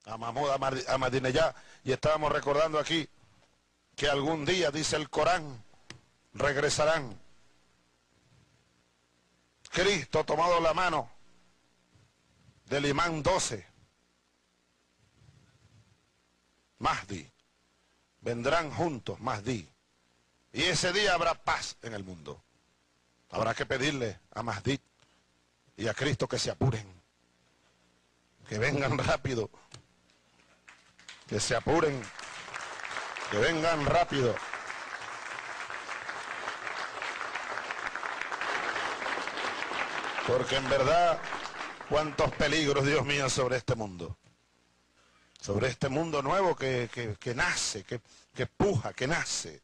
a Mahmoud Ahmadinejad, y estábamos recordando aquí que algún día, dice el Corán, regresarán. Cristo tomado la mano del imán 12, Mahdi, vendrán juntos, Mahdi, y ese día habrá paz en el mundo. Habrá que pedirle a Mahdi y a Cristo que se apuren, que vengan rápido, que se apuren, que vengan rápido. Porque en verdad, cuántos peligros, Dios mío, sobre este mundo. Sobre este mundo nuevo que nace, que puja, que nace.